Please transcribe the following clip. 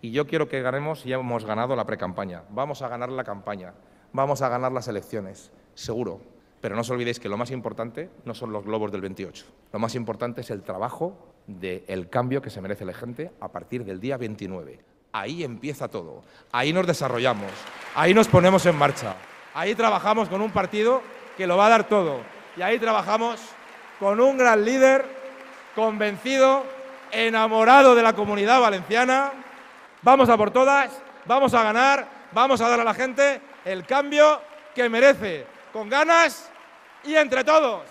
Y yo quiero que ganemos y hemos ganado la precampaña. Vamos a ganar la campaña, vamos a ganar las elecciones, seguro. Pero no os olvidéis que lo más importante no son los globos del 28. Lo más importante es el trabajo del cambio que se merece la gente a partir del día 29. Ahí empieza todo, ahí nos desarrollamos, ahí nos ponemos en marcha, ahí trabajamos con un partido que lo va a dar todo y ahí trabajamos con un gran líder, convencido, enamorado de la Comunidad Valenciana. Vamos a por todas, vamos a ganar, vamos a dar a la gente el cambio que merece, con ganas y entre todos.